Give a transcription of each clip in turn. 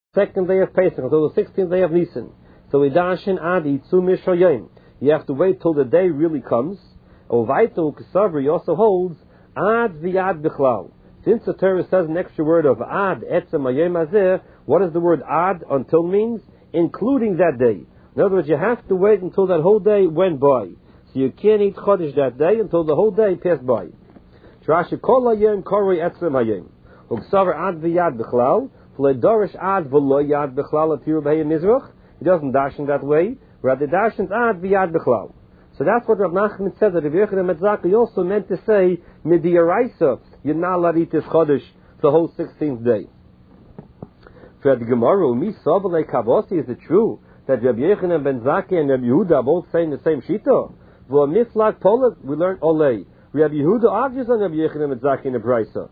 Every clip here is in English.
second day of Pesach, until the 16th day of Nisan. So we dashin ad itzu mishoyim. You have to wait till the day really comes. Ovaitu Kesavri also holds ad viad bichlal. Since the Torah says an extra word of ad etzem hayom hazeh, what does the word ad until means? Including that day. In other words, you have to wait until that whole day went by. So you can't eat chodesh that day until the whole day passed by. Rashi kol hayom korei etzem hayom. Uksaver ad viad bichlal. V'ledorish ad v'lo yad bichlal atiru b'hei mizrach. He doesn't dash in that way. Rather dashes ad v'yad bichlal. So that's what Rav Nachman said, that Rabbi Yochanan Metzaki also meant to say midiyaraisa. You're not allowed to eat this chodesh the whole 16th day. For the Gemara, mi sabalei kavosi, is it true that Rabbi Yochanan ben Zakkai and Rabbi Yehuda are both saying the same shita? V'o miflag polet, we learned olei. Rabbi Yehuda argues on Rabbi Yochanan ben Zakkai in the Brisa.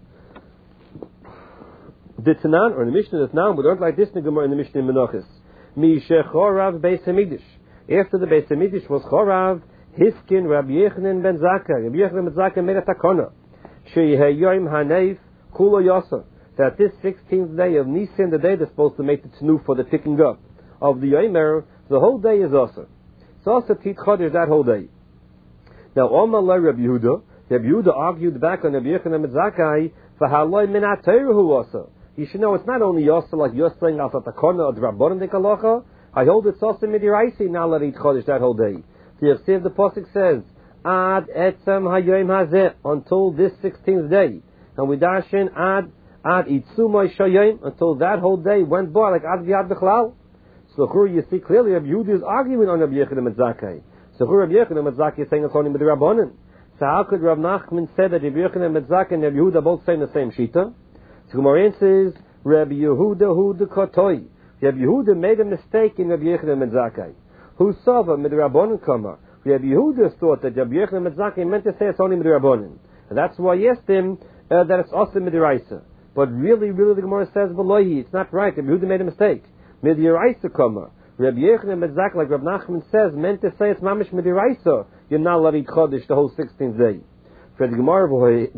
The Tanan, or in the Mishnah that's now, we learned like this in the Gemara in the Mishnah in Menachos. Mi shechorav beis hamikdash. After the beis hamikdash was chorav, hiskin Rabbi Yochanan ben Zakkai. Rabbi Yochanan ben Zakkai made a takana. Sheyeh yoim haneif kulo yasa. That this 16th day of Nisan, the day they're supposed to make the tznu for the picking up of the yomer, the whole day is also. It's also tit chodesh that whole day. Now, Omalei Rabbi Yehuda. Rabbi Yehuda argued back on Rabbi Yochanan ben Zakkai for haloi min ha'Torah also. You should know it's not only Yosef like you're saying al tatakona or Rabbanon de Kalacha. I hold it's also midiraisi now let eat chodesh that whole day. The pasuk says ad etzem hayom hazeh until this 16th day, and we dash in ad itzumay shayim until that whole day went by like ad viad bichlal. So here you see clearly Rabbi Yehuda is arguing on Rabbi Yochanan ben Zakkai. So here Rabbi Yochanan ben Zakkai is saying it's only midirabbanon. So how could Rav Nachman say that Rabbi Yochanan ben Zakkai and Rabbi Yehuda both saying the same shita? So Gemara says, Rabbi Yehuda hu de kotoi. Rabbi Yehuda made a mistake in Rabbi Yochanan ben Zakkai. Who saw the midrabanan kama? Rabbi Yehuda thought that Rabbi Yochanan ben Zakkai meant to say it's only midrabanan, and that's why he asked him that it's also midiraisa. But really, the Gemara says belohi. It's not right. Rabbi Yehuda made a mistake. Midiraisa kama. Rabbi Yochanan ben Zakkai, like Rav Nachman says, meant to say it's mamish midiraisa. You're not allowed to eat chodesh the whole 16th day. For the Gemara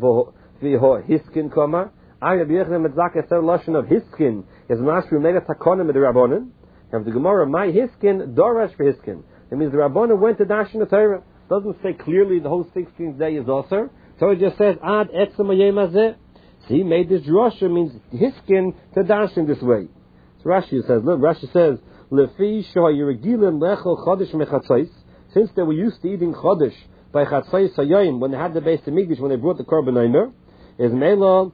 v'ho hiskin kama. Rabbi Yochanan ben Zakkai said lashon of hiskin is mashru made a takona with the Rabbanon. And the Gemara, my hiskin dorash for hiskin. It means the Rabbanon went to dash in the Torah. Doesn't say clearly the whole 16th day is also. So it just says ad etzem hayom hazeh. So he made this drasha means hiskin to dash in this way. So Rashi says, look, Rashi says lefi shohayiregilim lechol chodesh mechatzos. Since they were used to eating chodesh by chatzos hayom when they had the beis hamikdash when they brought the korban omer, is mela.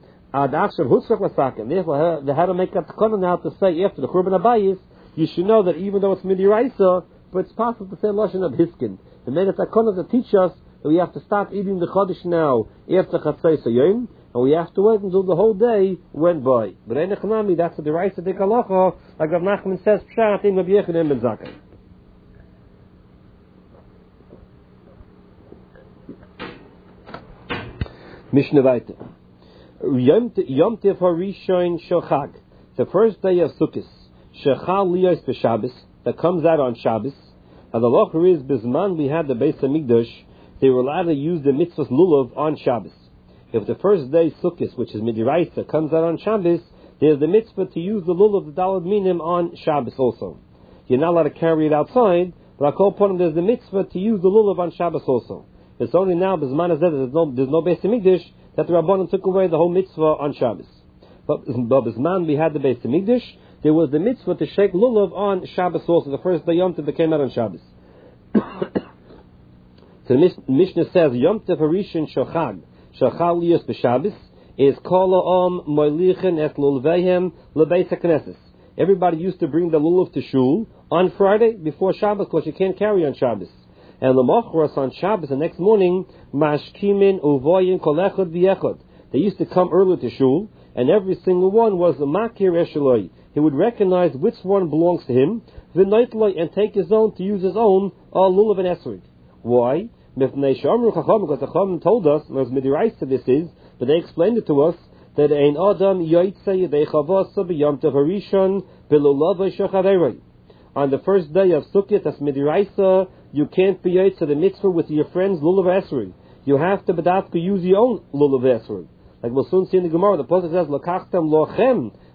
Therefore, they had to make a takana now to say after the Churban Abayis, you should know that even though it's midiraisa, but it's possible to say lashon of hiskin. They made a takana to teach us that we have to stop eating the chodesh now after chatzos hayom, and we have to wait until the whole day went by. But in Echanami, that's the deraisa de Kalacha, like Rav Nachman says, pshat in Rabbi Yochanan ben Zakkai. Mishnah Vayta. Yom Tov Harishon Shechag, the first day of Sukkot, Shechal Liyos b'Shabbos, that comes out on Shabbos. And the locher is Bisman we had the Beis Hamikdash, they were allowed to use the mitzvahs lulav on Shabbos. If the first day Sukkot, which is midiraisa, comes out on Shabbos, there's the mitzvah to use the lulav, the dalad minim, on Shabbos also. You're not allowed to carry it outside, but I call upon there's the mitzvah to use the lulav on Shabbos also. It's only now Bisman is there's no Beis Hamikdash that the Rabbanon took away the whole mitzvah on Shabbos. But Bisman we had the Beis Hamikdash, there was the mitzvah to shake lulav on Shabbos also, the first day Yom Tov that came out on Shabbos. So the Mishnah says, Yom Tov Harishon Shechag, Shechal Liyos b'Shabbos, is Kol Ha'am Moilichen et Lulveihem Lebeis HaKnesses. Everybody used to bring the lulav to shul on Friday before Shabbos, because you can't carry on Shabbos. And Lamachras on Shabbos, the next morning, Mashkimin Uvoyin Kolechot V'Yechot. They used to come early to shul, and every single one was the Makir Esheloi. He would recognize which one belongs to him, V'Noitloi, and take his own to use his own lulav and esrog. Why? Because the Chacham told us, and as midiraisa this is, but they explained it to us, that Ein Adam Yoitze Yedei Chavasa B'Yom Tov Harishon B'Lulav Shechaverei. On the first day of Sukkot, that's midiraisa, you can't be yotze the mitzvah with your friends lulav esrog. You have to bedavka use your own lulav esrog. Like we'll soon see in the Gemara, the pasuk says, "Lakachtem lochem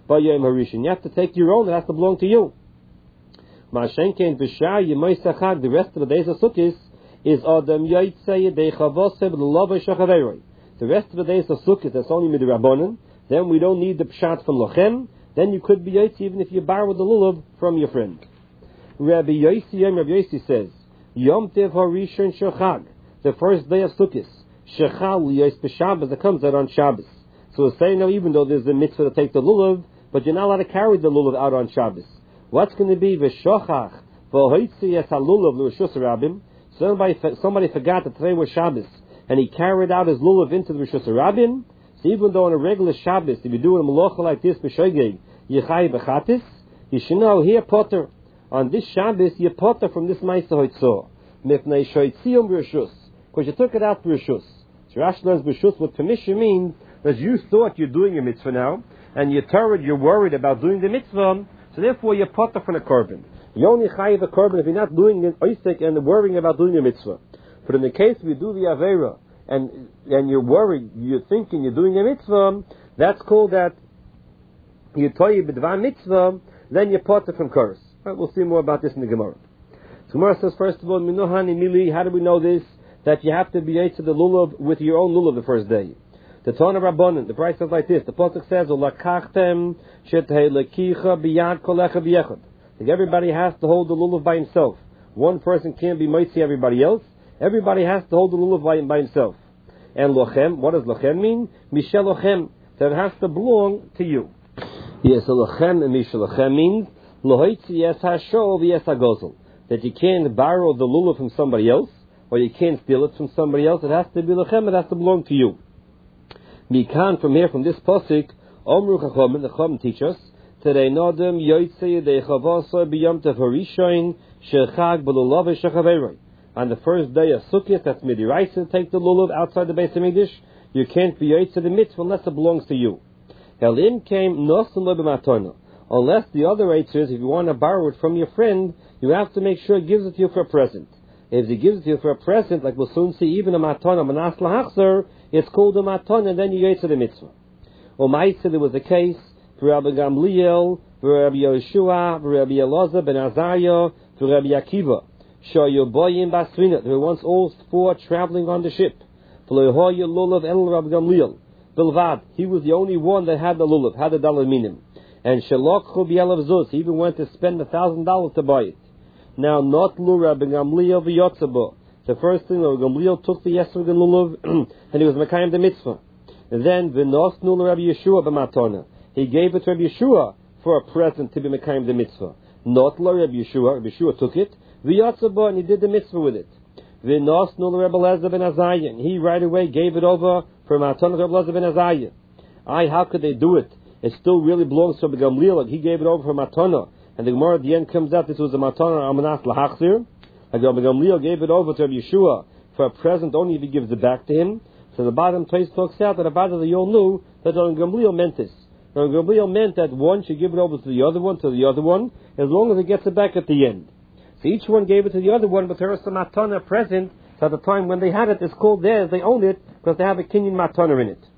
B'yom Harishon. You have to take your own. It has to belong to you. Ma'ashenkein b'shar Yemoisei Chag. The rest of the days of Sukkot is Adam Yotzei Yedei Chavoseh B'Lovei Shachaveiroi. The rest of the days of Sukkot, that's only midrabanan. Then we don't need the pshat from Lochem. Then you could be Yotzi even if you borrow the lulav from your friend. Rabbi Yossi says, Yom Tev Harishon Shechag, the first day of Sukkot, Shechal Yos B'Shabbos, that comes out on Shabbos. So it's saying now, even though there's a mitzvah to take the lulav, but you're not allowed to carry the lulav out on Shabbos. What's going to be V'Shochach V'Hoitzi Es HaLulav L'Rishus Rabbim? Somebody forgot that today was Shabbos, and he carried out his lulav into the Rishus Rabbim. So even though on a regular Shabbos, if you're doing a malacha like this, B'Shogeg, Yechai B'Chatis, you should know here, Potter, on this Shabbos, you're Potter from this Ma'aseh Hoitzah. Mipnei Shoitzium B'Rishus, because you took it out B'Rishus. So Rashi learns B'Rishus, what permission means, that you thought you're doing a mitzvah now, and you're worried about doing the mitzvah, so therefore you're Potter from the korban. You only chayiv a korban if you're not doing an oisek and worrying about doing a mitzvah. But in the case we do the avera, and you're worried, you're thinking you're doing a mitzvah, that's called that you toyi b'dvar mitzvah, then you're Potter from curse. Right, we'll see more about this in the Gemara. So Gemara says, first of all, Minohani Mili, how do we know this? That you have to be ate to the lulav with your own lulav the first day. The Tana Rabbanan, the price is like this. The Pasuk says, Ulakachtem shetei lekicha biyad kolecha biyechad. Like everybody has to hold the lulav by himself. One person can't be mitzi everybody else. Everybody has to hold the lulav by himself. And lochem, what does lochem mean? Mishel lochem, that it has to belong to you. Yes, so lochem and mishel lochem means lohoitzi yes hashov yes hagozel, that you can't borrow the lulav from somebody else, or you can't steal it from somebody else. It has to be lochem, it has to belong to you. Mikan, from here, from this pasuk, Omru Chacham, the Chacham teach us, Terei Nodem Yotzei Yedei Chavoseh B'Yom Tev Harishon Shechag B'Lulavei Shechaveiroi. On the first day of Sukkot, that's midiraisa, take the lulav outside the Beis Hamikdash. You can't be yotzei the mitzvah unless it belongs to you. Helim came nosen lo b'matona. Unless the other eitzers, if you want to borrow it from your friend, you have to make sure he gives it to you for a present. If he gives it to you for a present, like we'll soon see, even a matona manas lahachzer, it's called a matona, and then you yotzei the mitzvah. Or Ma'aseh, there was a case for Rabbi Gamliel, for Rabbi Yeshua, for Rabbi Elazar ben Azariah, for Rabbi Akiva. Shoyoboyim basrina. They were once all four traveling on the ship. V'lohoya lulav el Rabbi Gamliel. Bilvad. He was the only one that had the lulav, had the dollar minim. And shalokhu bi'elav zuz. He even went to spend $1,000 to buy it. Now, not lu Rabbi Gamliel v'yotzabo. The first thing, Rabbi Gamliel took the yesrog and lulav, and he was mekayim the mitzvah. And then v'nosnu Rabbi Yeshua b'matona. He gave it to Rabbi Yeshua for a present to be mekayim the mitzvah. Not lu Rabbi Yeshua. Rabbi Yeshua took it. V'yotzabo, and he did the mitzvah with it. V'nosnu Rabbi Elazar ben Azariah. And he right away gave it over for matona to Rabbi Elazar ben Azariah. How could they do it? It still really belongs to Rabbi Gamliel. He gave it over for matona. And the Gemara at the end comes out, this was a matana amanas lahachzir. Like Rabbi Gamliel gave it over to Rabbi Yeshua for a present only if he gives it back to him. So the bottom place talks out that about they all knew that Rabbi Gamliel meant this. Rabbi Gamliel meant that one should give it over to the other one, as long as he gets it back at the end. So each one gave it to the other one, but there was some matana present. So at the time when they had it, it's called theirs. They owned it because they have a kinyan matana in it.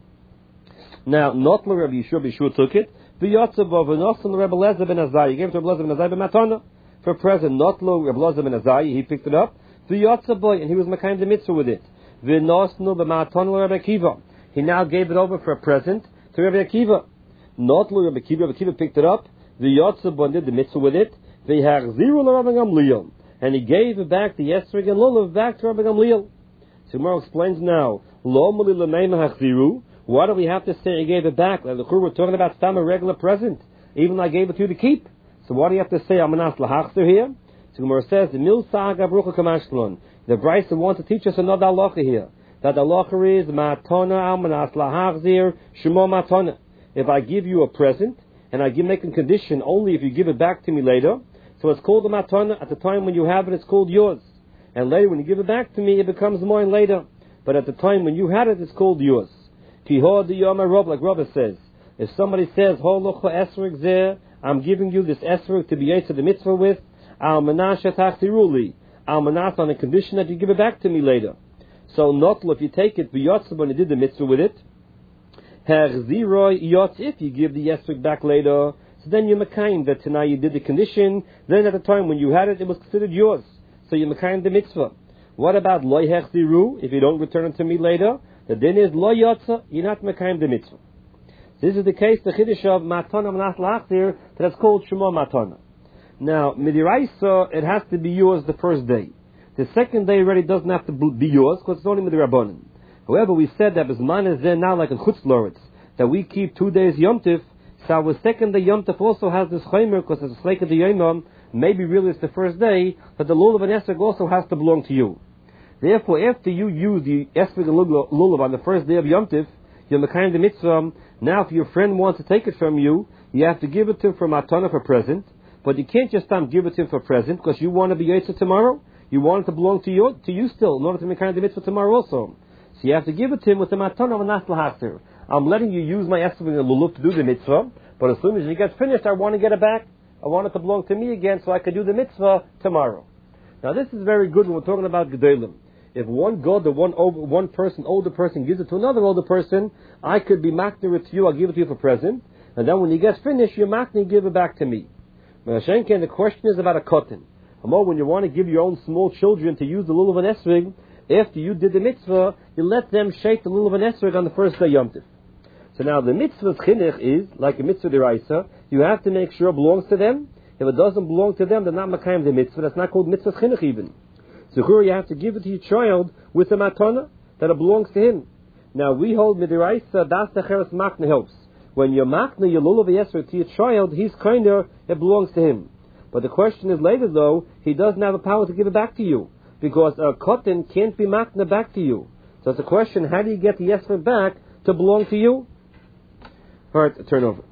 Now, not Rabbi Yeshua, Rabbi Yeshua took it. V'yotzabov and also Rabbi Elazar ben Azariah. He gave it to Rabbi Elazar ben Azariah ben matana for present. Not Rabbi Elazar ben Azariah. He picked it up. V'yotzabov, and he was mekayim the mitzvah with it. V'nosnu b'matana Rabbi Akiva. He now gave it over for a present to Rabbi Akiva. Not Rabbi Akiva. Rabbi Akiva picked it up. V'yotzabov, and did the mitzvah with it. V'yachziru Rabbi Gamliel, and he gave it back, the esrog and lulav back to Rabbi Gamliel. So Gemara explains now, lo mali l'meima hachziru. Why do we have to say he gave it back? Like we're talking about some regular present. Even I gave it to you to keep. So why do you have to say amanas lahachzir here? So Gemara says the mil saga brucha kamashklon. The Brisa wants to teach us another halacha here. That the halacha is matona amanas lahachzir shemo matona. If I give you a present and I make a condition only if you give it back to me later. So it's called a matana. At the time when you have it, it's called yours. And later, when you give it back to me, it becomes mine later. But at the time when you had it, it's called yours. Kiho di yom rob, like Rabbi says. If somebody says, Ho locha esrog zeh, I'm giving you this esrog to be yetzer the mitzvah with, al manash etachziruli. Al manash on the condition that you give it back to me later. So notl, if you take it, b'yotzah, when you did the mitzvah with it, If you give the esrog back later, so then you're mekayim that tonight you did the condition, then at the time when you had it, it was considered yours. So you're mekayim the mitzvah. What about lo hechziru? If you don't return it to me later, the din is lo yotza, you're not mekayim the mitzvah. This is the case, the chiddush of matana manas lachzir, that's called shema matana. Now, midiraisa, it has to be yours the first day. The second day already doesn't have to be yours, because it's only midirabanan. However, we said that Bisman is then now like a chutz loretz, that we keep 2 days Yom Tif, so our second day Yom Tif also has this chaymer, because it's a slake of the Yom, maybe really it's the first day, but the lulav and esrog also has to belong to you. Therefore, after you use the esrog and lulav on the first day of Yom Tif, you're mekayim the mitzvah. Now if your friend wants to take it from you, you have to give it to him for matana for present, but you can't just give it to him for present, because you want to be yotza tomorrow, you want it to belong to you still, in order to mekayim the mitzvah tomorrow also. So you have to give it to him with the matana of nasl hasir. I'm letting you use my esrog and lulav to do the mitzvah, but as soon as you get finished, I want to get it back. I want it to belong to me again, so I can do the mitzvah tomorrow. Now this is very good when we're talking about gedolim. If one god, one person, older person, gives it to another older person, I could be makner it to you. I'll give it to you for present, and then when you get finished, you makner give it back to me. Mashenken, the question is about a cotton. When you want to give your own small children to use the lulav and esrog, after you did the mitzvah, you let them shake the lulav and esrog on the first day Yom Tif. So now the mitzvah's chinuch is, like a mitzvah deraisa, you have to make sure it belongs to them. If it doesn't belong to them, they're not makayim the mitzvah. That's not called mitzvah's chinuch even. So here you have to give it to your child with a matana, that it belongs to him. Now we hold midiraisa, das the cheres makna helps. When you makna your lulav esrog to your child, he's kinder, it belongs to him. But the question is later though, he doesn't have a power to give it back to you, because a cotton can't be makna back to you. So it's a question, how do you get the esrog back to belong to you? Alright, turn over.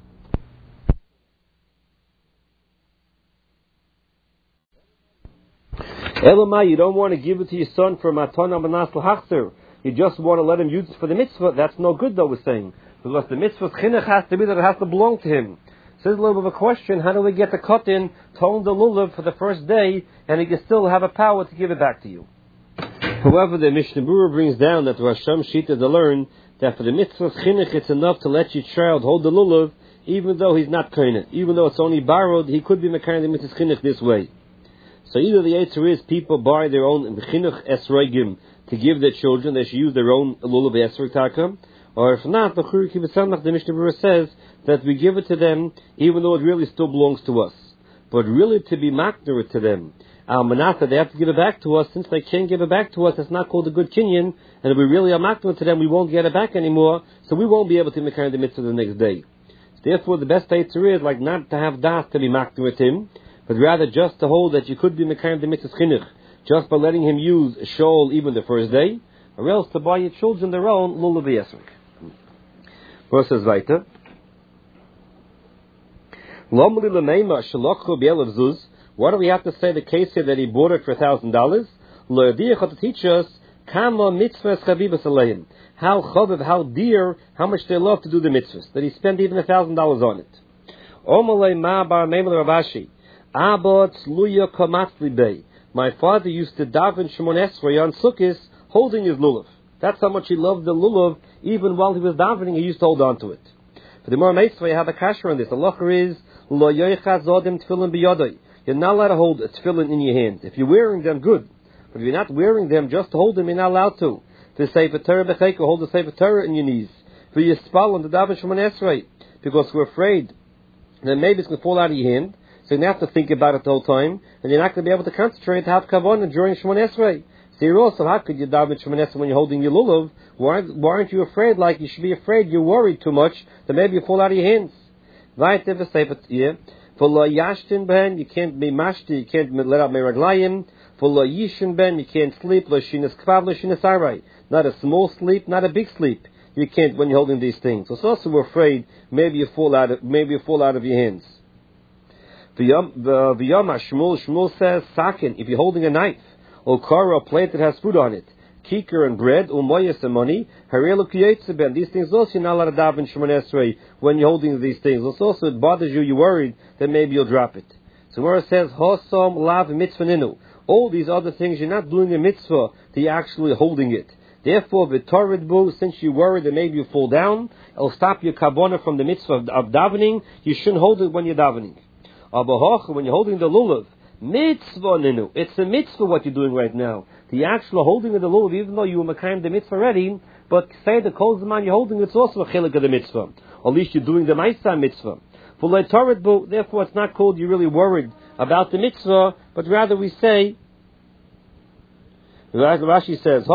Elamai, you don't want to give it to your son for matana manas l'hachzer. You just want to let him use it for the mitzvah. That's no good though, we're saying. Because the mitzvah's chinuch has to be that it has to belong to him. So there's a little bit of a question, how do we get the cotton to own the lulav for the first day, and he can still have a power to give it back to you? However, the Mishnah Berurah brings down that Rasham Shita to learn that for the mitzvah's chinuch, it's enough to let your child hold the lulav, even though he's not kohen. Even though it's only borrowed, he could be mekayim the mitzvah's chinuch this way. So either the answer is people buy their own chinuch esrogim to give their children, they should use their own lulav esrog takam, or if not, the Mishnah Berurah says that we give it to them even though it really still belongs to us. But really to be makner it to them, al-manata, they have to give it back to us. Since they can't give it back to us, it's not called a good kinyan, and if we really are makner it to them, we won't get it back anymore, so we won't be able to make the mitzvah the next day. Therefore, the best answer is like not to have das to be makner with him, but rather just to hold that you could be mekayim the mitzvah chinuch just by letting him use a shawl even the first day, or else to buy your children their own lulav esrog. Verse says weiter. What do we have to say the case here that he bought it for $1,000? To teach us how chaviv, how dear, how much they love to do the mitzvahs, that he spent even $1,000 on it. My father used to daven Shemon Esrei on Sukkos holding his lulav. That's how much he loved the lulav. Even while he was davening, he used to hold on to it. For the more Meisvei, you have a kasher on this. The locher is lo yoichaz odem tefillin biyodai. You're not allowed to hold a tefillin in your hands. If you're wearing them, good. But if you're not wearing them, just to hold them, you're not allowed to. To say for Torah b'cheiko, hold the Sefer Torah in your knees. For your spal on the daven Shemon Esrei, because we're afraid that maybe it's going to fall out of your hand. So you have to think about it the whole time, and you're not going to be able to concentrate to have kavanah during Shemon Esrei. So you're also, how could you daven Shemon Esrei when you're holding your lulav? Why aren't you afraid? Like you should be afraid. You're worried too much that maybe you fall out of your hands. For lo yashtin ben, you can't be mashti, you can't let out meraglayim. For lo yishin ben, you can't sleep. Lo shinas kvav, lo shinas aray. Not a small sleep, not a big sleep. You can't when you're holding these things. So it's also we're afraid maybe you fall out of your hands. The Yom Shmuel says sakin, if you're holding a knife or kara, a plate that has food on it, kikar and bread, umoyas and money, harelu kiyetzaben. These things also you're not allowed to daven Shemon Esrei when you're holding these things. Also it bothers you, you're worried that maybe you'll drop it. So where it says hosom lav mitzvah ninu, all these other things you're not doing a mitzvah, you're actually holding it. Therefore, v'torid bu, since you worry that maybe you fall down, it'll stop your kavana from the mitzvah of davening. You shouldn't hold it when you're davening. When you're holding the lulav, mitzvah ninu. It's a mitzvah what you're doing right now. The actual holding of the lulav, even though you were makayim the mitzvah already, but say the kol zaman you're holding, it's also a chilik of the mitzvah. Or at least you're doing the ma'isa mitzvah. Therefore, it's not called you're really worried about the mitzvah, but rather we say, Rashi says,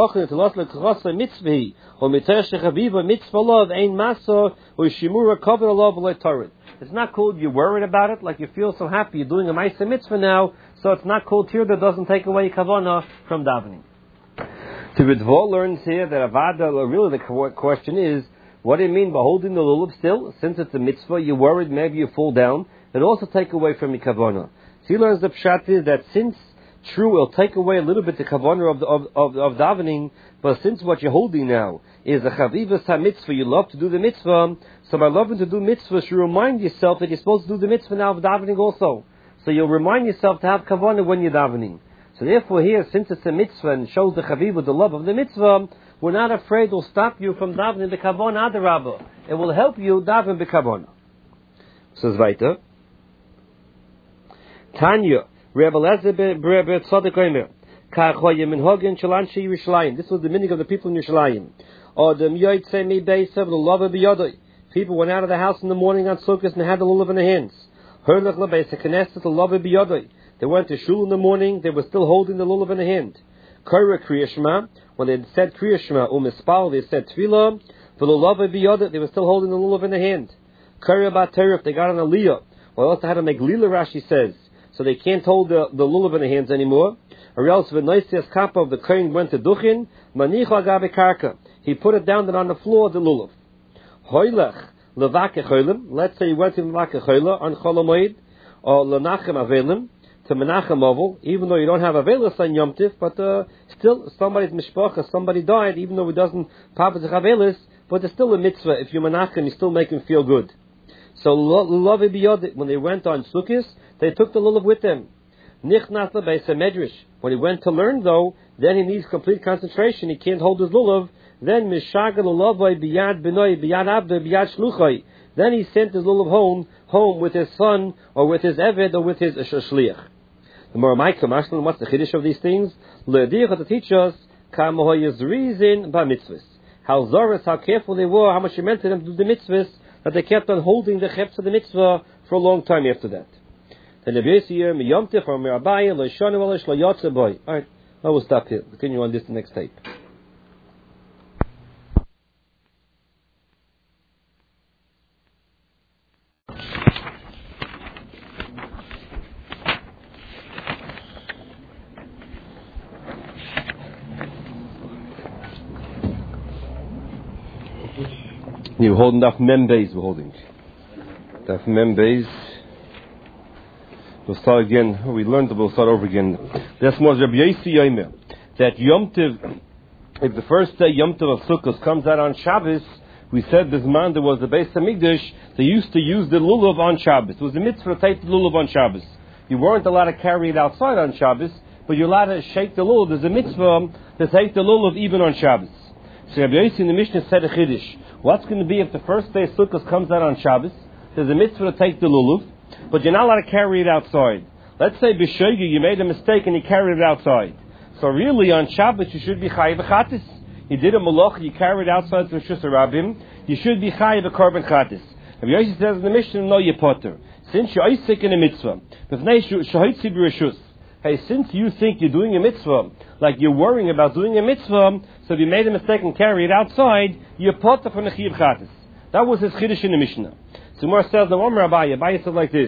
it's not called you're worried about it, like you feel so happy you're doing a ma'isa mitzvah now, so it's not called here that doesn't take away kavanah from davening. So Ritva learns here that Avada, really the question is, what do you mean by holding the lulav still? Since it's a mitzvah, you're worried maybe you fall down, it also take away from your kavanah. So he learns the pshat is that since true, it'll take away a little bit the kavanah of davening, but since what you're holding now is a chavivas ha-mitzvah, you love to do the mitzvah, so by loving to do mitzvah, you remind yourself that you're supposed to do the mitzvah now of davening also. So you'll remind yourself to have kavanah when you're davening. So therefore here, since it's a mitzvah and shows the chavivah, the love of the mitzvah, we're not afraid it will stop you from davening the kavanah adarabah. It will help you daven the kavanah. Says weiter. Tanya, Rebbe Lezer Ber Tzaddik Omer, Ka'achoyim in Hogan Shalanshi Yerushalayim. This was the meaning of the people in Yerushalayim. Adam Yoytze Mi Beisav L'Lava B'Yodoi. People went out of the house in the morning on Sukkot and had the lulav in their hands. Herlech LaBeisa Knesset L'Lava B'Yodoi. They went to shul in the morning. They were still holding the lulav in their hand. Kara Kriya Shema. When they said Kriya Shema Umispal, they said Tefillah. V'L'Lava B'Yodoi. They were still holding the lulav in their hand. Kara Bat Teref. They got on Aliyah. Well, also had to make Lila, Rashi says. So they can't hold the lulav in their hands anymore. Or else, when Noisias Kappa of the Kohen went to Duchin, Manicha Agabe Karka. He put it down on the floor of the lulav. Hoylech Levake Cholim. Let's say he went to Levake Cholim on Cholamoid, or Lenachem Avelim, to Menachem Oval, even though you don't have Avelis on Yom Tif, but still, somebody's mishpacha, somebody died, even though he doesn't papa zich Avelis, but it's still a mitzvah. If you're Menachem, you still make him feel good. So, Lulav Biyod, when they went on Sukkot, they took the lulav with them. Nichnas Beis Medrash. When he went to learn, though, then he needs complete concentration. He can't hold his lulav. Then Mishagal Lulavai Biyad Benoi Biyad Abda Biyad Shluchai. Then he sent his lulav home with his son, or with his eved, or with his shliach. The Moramaika Mashlan, what's the chiddush of these things? Le'adiach to teach us Kamahoyas reason by mitzvahs. How zoras, how careful they were, how much it meant to them to do the mitzvahs, that they kept on holding the chefs of the mitzvah for a long time after that. Alright, I will stop here. Continue on this the next tape. You're holding Daf Mem Beis, we're holding. Daf Mem Beis. We'll start again. We learned, we'll start over again. This was Rabbi Yossi Yomer, that Yom Tov, if the first day Yom Tov of Sukkot comes out on Shabbos, we said this man there was the Beis Hamikdash, they used to use the lulav on Shabbos. It was a mitzvah to take the lulav on Shabbos. You weren't allowed to carry it outside on Shabbos, but you're allowed to shake the lulav. There's a mitzvah to take the lulav even on Shabbos. So Rabbi Yossi in the Mishnah said a chiddush. What's going to be if the first day of Sukkot comes out on Shabbos? There's a mitzvah to take the lulav, but you're not allowed to carry it outside. Let's say b'shogi, you made a mistake and you carried it outside. So really on Shabbos you should be chayiv chatis. You did a malach, you carried it outside to Rishus Rabbim, you should be chayiv a korban chatis. Rabbi Yossi says in the Mishnah, no, you potter. Since you're isik in a mitzvah, hey, since you think you're doing a mitzvah, like you're worrying about doing a mitzvah, so if you made a mistake and carry it outside, you're potter from the chayiv chatis. That was his chiddush in the Mishnah. So Gemara says, the Omer Abaye said like this.